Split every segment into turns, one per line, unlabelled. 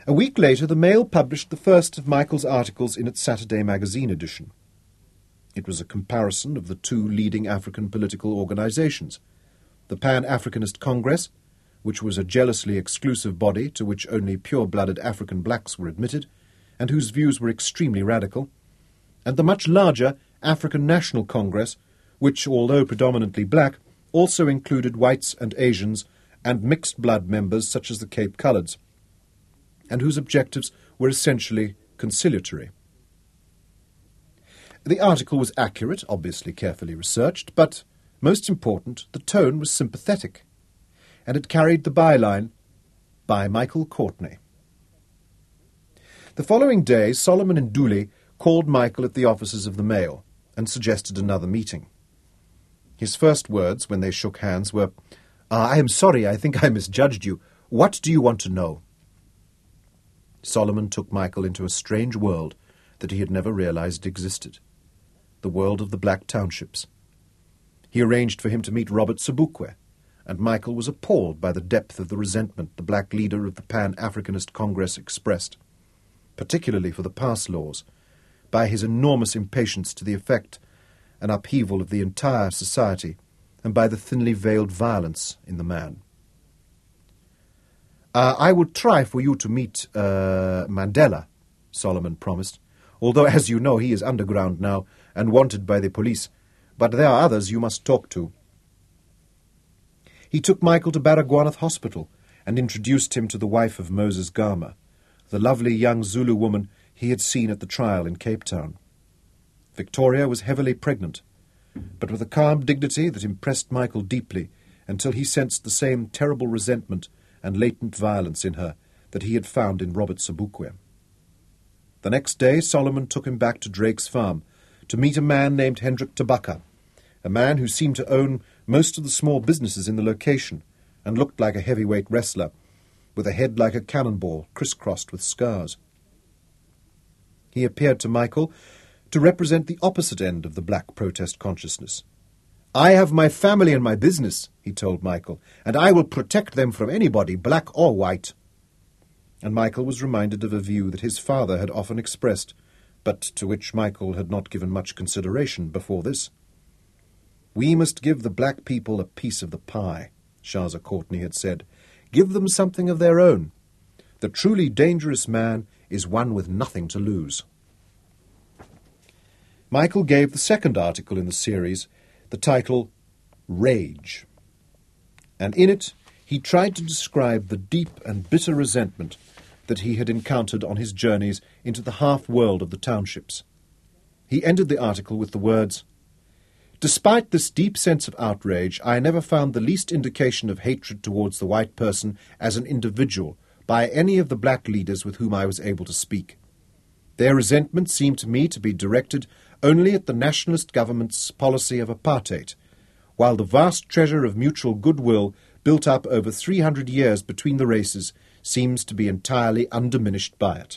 A week later, the Mail published the first of Michael's articles in its Saturday magazine edition. It was a comparison of the two leading African political organizations, the Pan-Africanist Congress, which was a jealously exclusive body to which only pure-blooded African blacks were admitted, and whose views were extremely radical, and the much larger African National Congress, which, although predominantly black, also included whites and Asians and mixed-blood members such as the Cape Coloureds, and whose objectives were essentially conciliatory. The article was accurate, obviously carefully researched, but, most important, the tone was sympathetic, and it carried the byline, "By Michael Courtney." The following day, Solomon Nduli called Michael at the offices of the Mail and suggested another meeting. His first words, when they shook hands, were, "I am sorry, I think I misjudged you. What do you want to know?" Solomon took Michael into a strange world that he had never realized existed, the world of the black townships. He arranged for him to meet Robert Sobukwe, and Michael was appalled by the depth of the resentment the black leader of the Pan-Africanist Congress expressed, particularly for the pass laws, by his enormous impatience to the effect an upheaval of the entire society, and by the thinly veiled violence in the man. "I will try for you to meet Mandela," Solomon promised, "although, as you know, he is underground now and wanted by the police, but there are others you must talk to." He took Michael to Baragwanath Hospital and introduced him to the wife of Moses Gama, the lovely young Zulu woman he had seen at the trial in Cape Town. Victoria was heavily pregnant, but with a calm dignity that impressed Michael deeply until he sensed the same terrible resentment and latent violence in her that he had found in Robert Sobukwe. The next day Solomon took him back to Drake's farm to meet a man named Hendrik Tabaka, a man who seemed to own most of the small businesses in the location and looked like a heavyweight wrestler, with a head like a cannonball crisscrossed with scars. He appeared to Michael to represent the opposite end of the black protest consciousness. "I have my family and my business," he told Michael, "and I will protect them from anybody, black or white." And Michael was reminded of a view that his father had often expressed, but to which Michael had not given much consideration before this. "We must give the black people a piece of the pie," Shaza Courtney had said. "Give them something of their own. The truly dangerous man is one with nothing to lose." Michael gave the second article in the series the title Rage, and in it he tried to describe the deep and bitter resentment that he had encountered on his journeys into the half-world of the townships. He ended the article with the words, "Despite this deep sense of outrage, I never found the least indication of hatred towards the white person as an individual by any of the black leaders with whom I was able to speak. Their resentment seemed to me to be directed only at the nationalist government's policy of apartheid, while the vast treasure of mutual goodwill built up over 300 years between the races seems to be entirely undiminished by it."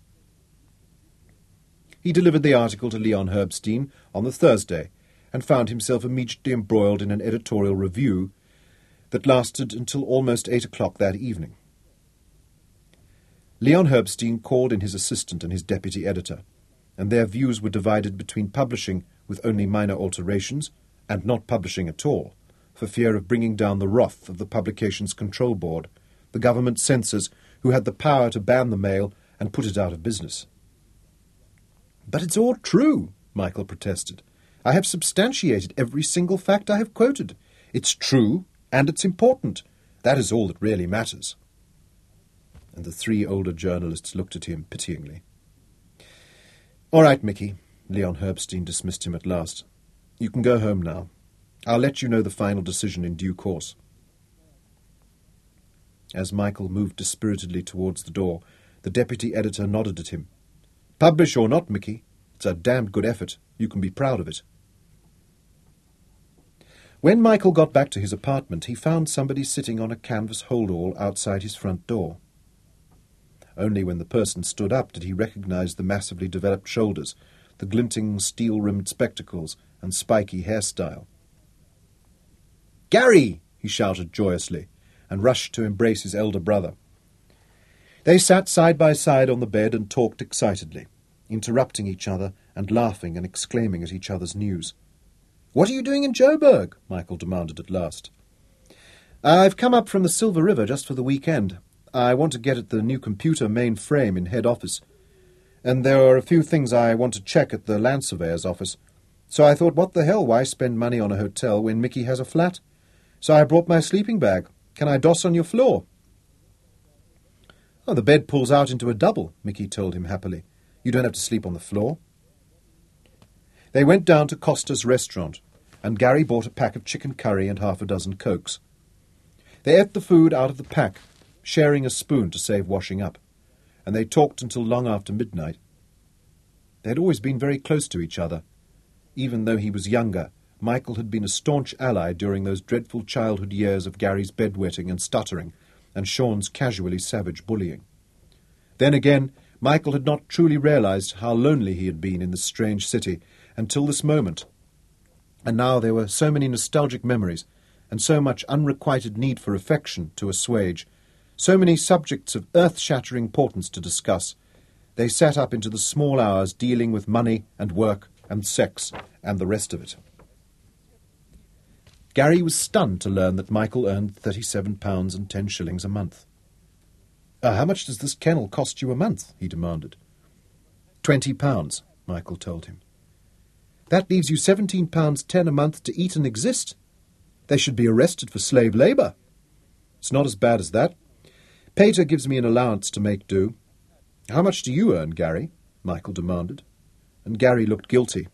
He delivered the article to Leon Herbstein on the Thursday and found himself immediately embroiled in an editorial review that lasted until almost 8 o'clock that evening. Leon Herbstein called in his assistant and his deputy editor, and their views were divided between publishing with only minor alterations and not publishing at all, for fear of bringing down the wrath of the publication's control board, the government censors who had the power to ban the Mail and put it out of business. "But it's all true," Michael protested. "I have substantiated every single fact I have quoted. It's true, and it's important. That is all that really matters." And the three older journalists looked at him pityingly. "All right, Mickey," Leon Herbstein dismissed him at last. "You can go home now. I'll let you know the final decision in due course." As Michael moved dispiritedly towards the door, the deputy editor nodded at him. "Publish or not, Mickey, it's a damned good effort. You can be proud of it." When Michael got back to his apartment, he found somebody sitting on a canvas holdall outside his front door. Only when the person stood up did he recognize the massively developed shoulders, the glinting steel-rimmed spectacles, and spiky hairstyle. "Gary!" he shouted joyously, and rushed to embrace his elder brother. They sat side by side on the bed and talked excitedly, interrupting each other and laughing and exclaiming at each other's news. "What are you doing in Joburg?" Michael demanded at last. "I've come up from the Silver River just for the weekend. I want to get at the new computer mainframe in head office. And there are a few things I want to check at the land surveyor's office. So I thought, what the hell, why spend money on a hotel when Mickey has a flat? So I brought my sleeping bag. Can I doss on your floor?" "Oh, the bed pulls out into a double," Mickey told him happily. "You don't have to sleep on the floor." They went down to Costa's restaurant, and Gary bought a pack of chicken curry and half a dozen Cokes. They ate the food out of the pack, sharing a spoon to save washing up, and they talked until long after midnight. They had always been very close to each other. Even though he was younger, Michael had been a staunch ally during those dreadful childhood years of Gary's bedwetting and stuttering, and Sean's casually savage bullying. Then again, Michael had not truly realized how lonely he had been in this strange city until this moment. And now there were so many nostalgic memories, and so much unrequited need for affection to assuage, so many subjects of earth-shattering importance to discuss. They sat up into the small hours dealing with money and work and sex and the rest of it. Gary was stunned to learn that Michael earned £37 and 10 shillings a month. How much does this kennel cost you a month?" he demanded. £20, Michael told him. "That leaves you £17.10 a month to eat and exist. They should be arrested for slave labour." "It's not as bad as that. Pater gives me an allowance to make do." "How much do you earn, Gary?" Michael demanded, and Gary looked guilty.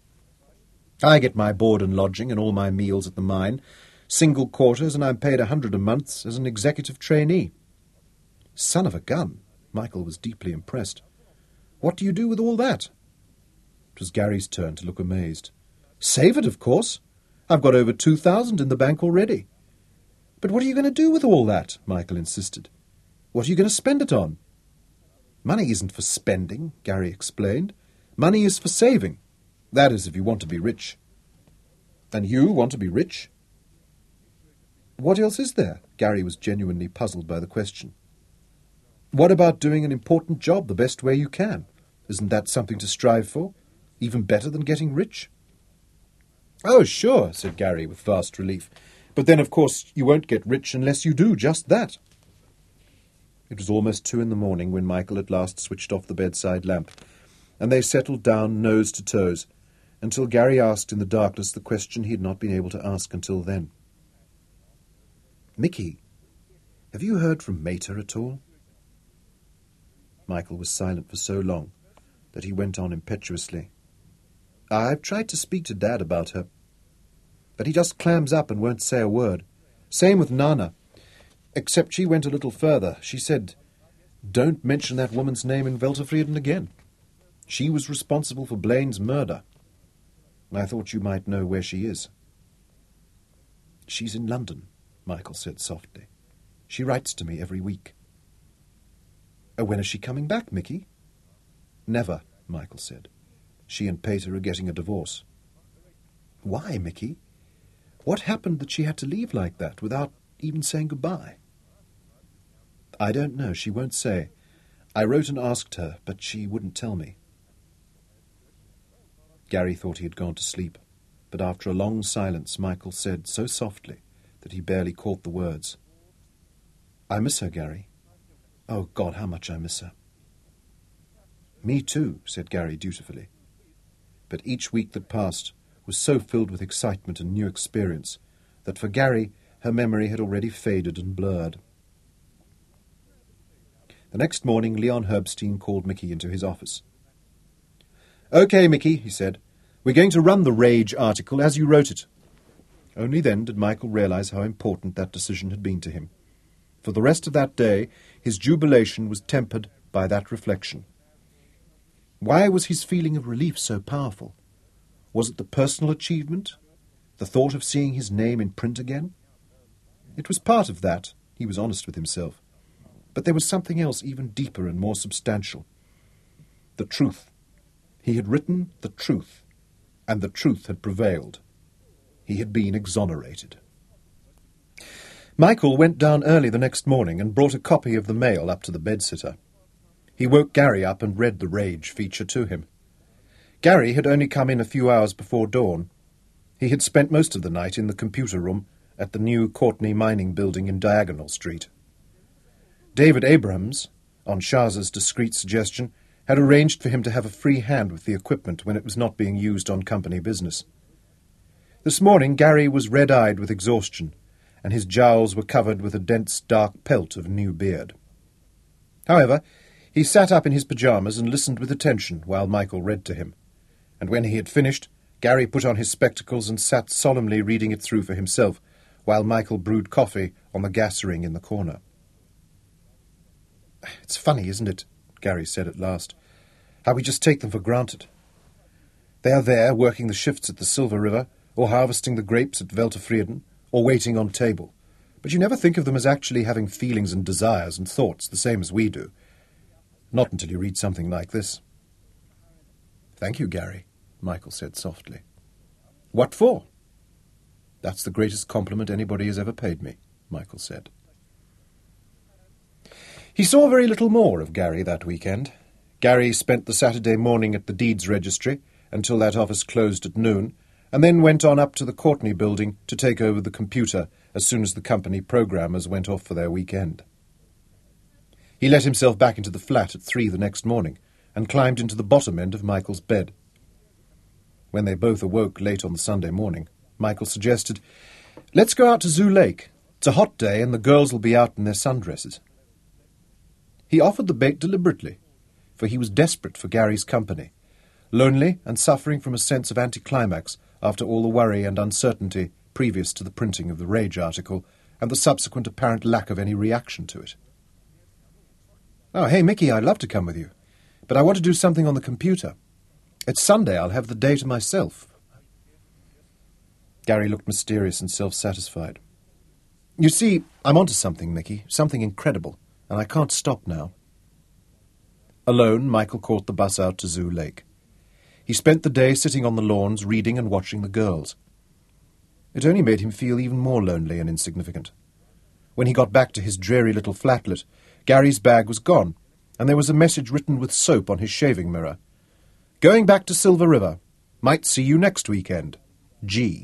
"I get my board and lodging and all my meals at the mine, single quarters, and I'm paid £100 a month as an executive trainee." "Son of a gun!" Michael was deeply impressed. "What do you do with all that?" It was Gary's turn to look amazed. "Save it, of course. I've got over 2,000 in the bank already." "But what are you going to do with all that?" Michael insisted. "What are you going to spend it on?" "Money isn't for spending," Gary explained. "Money is for saving. That is, if you want to be rich." "And you want to be rich?" "What else is there?" Gary was genuinely puzzled by the question. "What about doing an important job the best way you can? Isn't that something to strive for? Even better than getting rich?" "Oh, sure," said Gary with vast relief. "But then, of course, you won't get rich unless you do just that." It was almost 2 a.m. when Michael at last switched off the bedside lamp, and they settled down nose to toes, until Gary asked in the darkness the question he had not been able to ask until then. "Mickey, have you heard from Mater at all?" Michael was silent for so long that he went on impetuously. "I've tried to speak to Dad about her, but he just clams up and won't say a word. Same with Nana, except she went a little further. She said, 'Don't mention that woman's name in Weltervrieden again. She was responsible for Blaine's murder. I thought you might know where she is.'" "She's in London," Michael said softly. "She writes to me every week." "When is she coming back, Mickey?" "Never," Michael said. "She and Pater are getting a divorce." "Why, Mickey? What happened that she had to leave like that, without even saying goodbye?" "I don't know. She won't say. I wrote and asked her, but she wouldn't tell me." Gary thought he had gone to sleep, but after a long silence Michael said so softly that he barely caught the words, "I miss her, Gary. Oh, God, how much I miss her." "Me too," said Gary dutifully. But each week that passed was so filled with excitement and new experience that for Gary her memory had already faded and blurred. The next morning Leon Herbstein called Mickey into his office. "Okay, Mickey," he said, "we're going to run the Rage article as you wrote it." Only then did Michael realize how important that decision had been to him. For the rest of that day his jubilation was tempered by that reflection. Why was his feeling of relief so powerful? Was it the personal achievement? The thought of seeing his name in print again? It was part of that, he was honest with himself. But there was something else even deeper and more substantial. The truth. He had written the truth, and the truth had prevailed. He had been exonerated. Michael went down early the next morning and brought a copy of the Mail up to the bedsitter. He woke Gary up and read the Rage feature to him. Gary had only come in a few hours before dawn. He had spent most of the night in the computer room at the new Courtney mining building in Diagonal Street. David Abrahams, on Shaz's discreet suggestion, had arranged for him to have a free hand with the equipment when it was not being used on company business. This morning Gary was red-eyed with exhaustion, and his jowls were covered with a dense, dark pelt of new beard. However, he sat up in his pyjamas and listened with attention while Michael read to him, and when he had finished, Gary put on his spectacles and sat solemnly reading it through for himself, while Michael brewed coffee on the gas ring in the corner. "It's funny, isn't it," Gary said at last, "how we just take them for granted. They are there, working the shifts at the Silver River, or harvesting the grapes at Welterfrieden, or waiting on table. But you never think of them as actually having feelings and desires and thoughts the same as we do. Not until you read something like this." "Thank you, Gary," Michael said softly. "What for?" "That's the greatest compliment anybody has ever paid me," Michael said. He saw very little more of Gary that weekend. Gary spent the Saturday morning at the deeds registry until that office closed at noon, and then went on up to the Courtney building to take over the computer as soon as the company programmers went off for their weekend. He let himself back into the flat at 3 the next morning and climbed into the bottom end of Michael's bed. When they both awoke late on the Sunday morning, Michael suggested, "Let's go out to Zoo Lake. It's a hot day and the girls will be out in their sundresses." He offered the bait deliberately, for he was desperate for Gary's company, lonely and suffering from a sense of anticlimax after all the worry and uncertainty previous to the printing of the Rage article and the subsequent apparent lack of any reaction to it. "Oh, hey, Mickey, I'd love to come with you, but I want to do something on the computer. It's Sunday, I'll have the day to myself." Gary looked mysterious and self-satisfied. "You see, I'm onto something, Mickey, something incredible, and I can't stop now." Alone, Michael caught the bus out to Zoo Lake. He spent the day sitting on the lawns, reading and watching the girls. It only made him feel even more lonely and insignificant. When he got back to his dreary little flatlet, Gary's bag was gone, and there was a message written with soap on his shaving mirror. "Going back to Silver River. Might see you next weekend. G."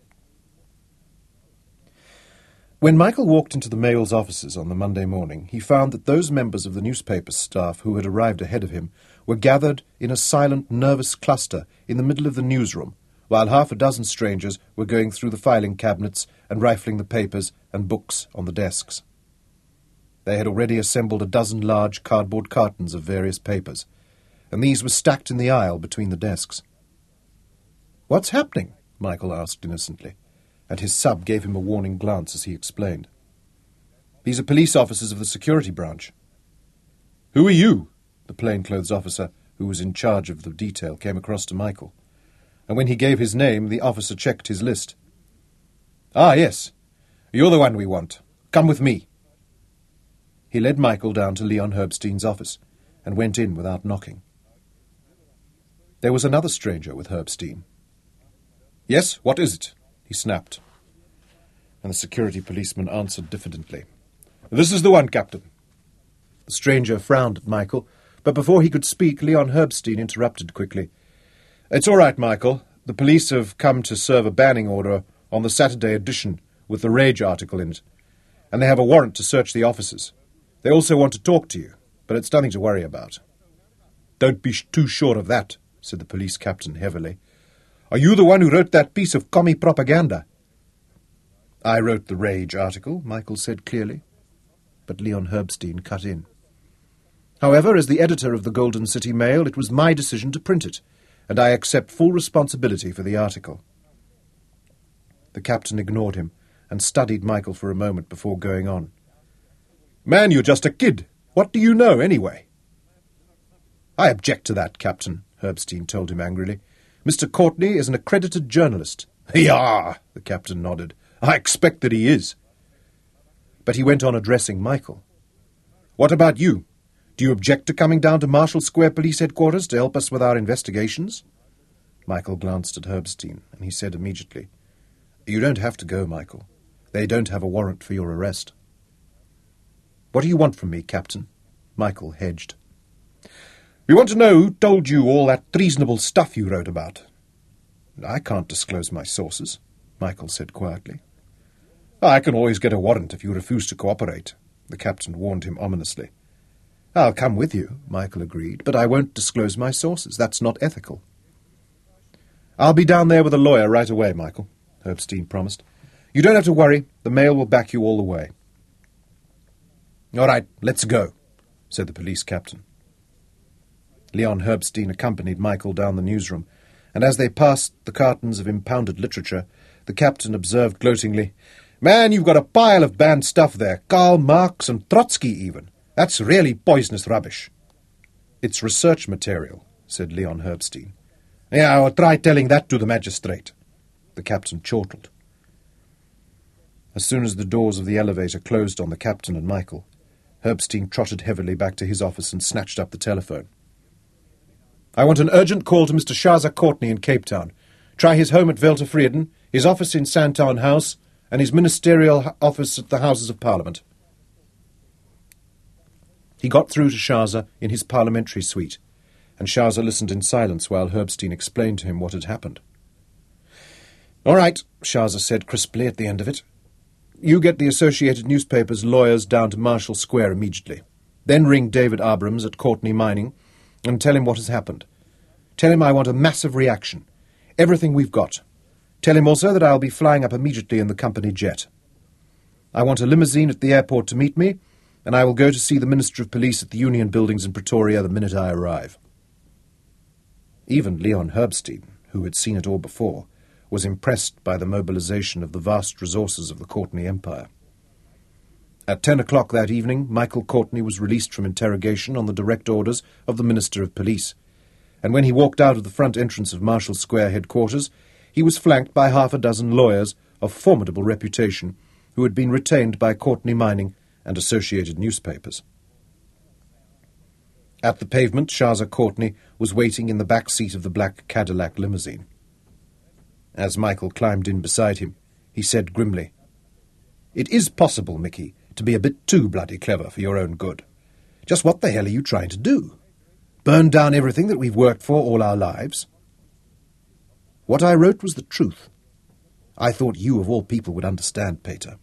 When Michael walked into the Mail's offices on the Monday morning, he found that those members of the newspaper staff who had arrived ahead of him were gathered in a silent, nervous cluster in the middle of the newsroom, while half a dozen strangers were going through the filing cabinets and rifling the papers and books on the desks. They had already assembled a dozen large cardboard cartons of various papers, and these were stacked in the aisle between the desks. "What's happening?" Michael asked innocently, and his sub gave him a warning glance as he explained. "These are police officers of the security branch." "Who are you?" The plainclothes officer, who was in charge of the detail, came across to Michael, and when he gave his name, the officer checked his list. "Ah, yes. You're the one we want. Come with me." He led Michael down to Leon Herbstein's office and went in without knocking. There was another stranger with Herbstein. "Yes, what is it?" he snapped, and the security policeman answered diffidently. "This is the one, Captain." The stranger frowned at Michael, but before he could speak, Leon Herbstein interrupted quickly. "It's all right, Michael. The police have come to serve a banning order on the Saturday edition with the Rage article in it, and they have a warrant to search the offices. They also want to talk to you, but it's nothing to worry about." "Don't be too sure of that," said the police captain heavily. "Are you the one who wrote that piece of commie propaganda?" "I wrote the Rage article," Michael said clearly, but Leon Herbstein cut in. "However, as the editor of the Golden City Mail, it was my decision to print it, and I accept full responsibility for the article." The captain ignored him and studied Michael for a moment before going on. "Man, you're just a kid. What do you know, anyway?" "I object to that, Captain," Herbstein told him angrily. "Mr. Courtney is an accredited journalist." "Yeah," the captain nodded. "I expect that he is." But he went on addressing Michael. "What about you? Do you object to coming down to Marshall Square Police Headquarters to help us with our investigations?" Michael glanced at Herbstein, and he said immediately, "You don't have to go, Michael. They don't have a warrant for your arrest. What do you want from me, Captain? Michael hedged. We want to know who told you all that treasonable stuff you wrote about. I can't disclose my sources, Michael said quietly. I can always get a warrant if you refuse to cooperate, the captain warned him ominously. I'll come with you, Michael agreed, but I won't disclose my sources. That's not ethical. I'll be down there with a lawyer right away, Michael, Herbstein promised. You don't have to worry. The mail will back you all the way. All right, let's go, said the police captain. Leon Herbstein accompanied Michael down the newsroom, and as they passed the cartons of impounded literature, the captain observed gloatingly, Man, you've got a pile of banned stuff there, Karl Marx and Trotsky even. That's really poisonous rubbish. It's research material, said Leon Herbstein. Yeah, I'll try telling that to the magistrate. The captain chortled. As soon as the doors of the elevator closed on the captain and Michael, Herbstein trotted heavily back to his office and snatched up the telephone. I want an urgent call to Mr. Shaza Courtney in Cape Town. Try his home at Velter Vreden, his office in Santown House, and his ministerial office at the Houses of Parliament. He got through to Shaza in his parliamentary suite, and Shaza listened in silence while Herbstein explained to him what had happened. All right, Shaza said crisply at the end of it. You get the Associated Newspapers' lawyers down to Marshall Square immediately. Then ring David Abrams at Courtney Mining and tell him what has happened. Tell him I want a massive reaction. Everything we've got. Tell him also that I'll be flying up immediately in the company jet. I want a limousine at the airport to meet me, and I will go to see the Minister of Police at the Union Buildings in Pretoria the minute I arrive. Even Leon Herbstein, who had seen it all before, was impressed by the mobilization of the vast resources of the Courtney Empire. At 10 o'clock that evening, Michael Courtney was released from interrogation on the direct orders of the Minister of Police, and when he walked out of the front entrance of Marshall Square headquarters, he was flanked by half a dozen lawyers of formidable reputation who had been retained by Courtney Mining and Associated Newspapers. At the pavement, Shaza Courtney was waiting in the back seat of the black Cadillac limousine. As Michael climbed in beside him, he said grimly, It is possible, Mickey, to be a bit too bloody clever for your own good. Just what the hell are you trying to do? Burn down everything that we've worked for all our lives? What I wrote was the truth. I thought you, of all people, would understand, Pater.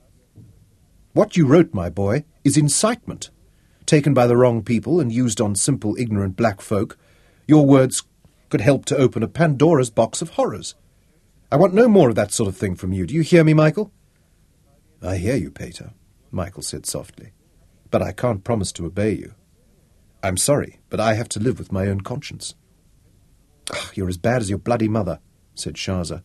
What you wrote, my boy, is incitement. Taken by the wrong people and used on simple, ignorant black folk, your words could help to open a Pandora's box of horrors. I want no more of that sort of thing from you. Do you hear me, Michael? I hear you, Pater, Michael said softly, but I can't promise to obey you. I'm sorry, but I have to live with my own conscience. You're as bad as your bloody mother, said Shaza.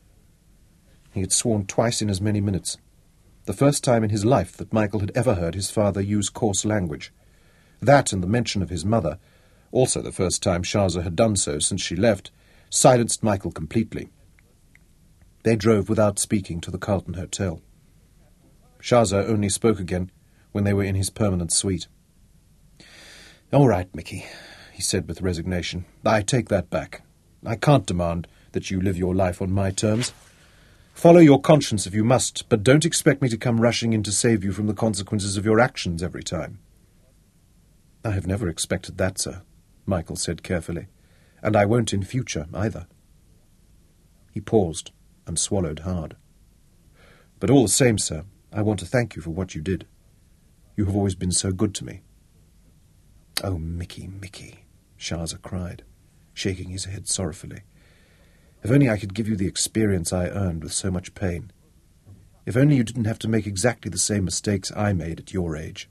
He had sworn twice in as many minutes. The first time in his life that Michael had ever heard his father use coarse language. That and the mention of his mother, also the first time Shaza had done so since she left, silenced Michael completely. They drove without speaking to the Carlton Hotel. Shaza only spoke again when they were in his permanent suite. All right, Mickey, he said with resignation. I take that back. I can't demand that you live your life on my terms. Follow your conscience if you must, but don't expect me to come rushing in to save you from the consequences of your actions every time. I have never expected that, sir, Michael said carefully, and I won't in future either. He paused and swallowed hard. But all the same, sir, I want to thank you for what you did. You have always been so good to me. Oh, Mickey, Mickey, Shaza cried, shaking his head sorrowfully. If only I could give you the experience I earned with so much pain. If only you didn't have to make exactly the same mistakes I made at your age.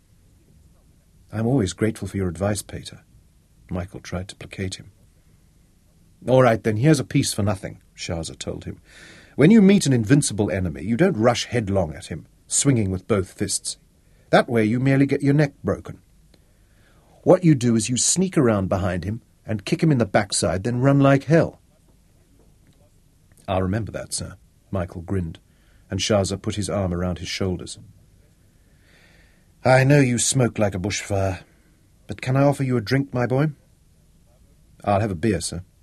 I'm always grateful for your advice, Pater. Michael tried to placate him. All right, then, here's a piece for nothing, Shaza told him. When you meet an invincible enemy, you don't rush headlong at him, swinging with both fists. That way you merely get your neck broken. What you do is you sneak around behind him and kick him in the backside, then run like hell. I'll remember that, sir, Michael grinned, and Shaza put his arm around his shoulders. I know you smoke like a bushfire, but can I offer you a drink, my boy? I'll have a beer, sir.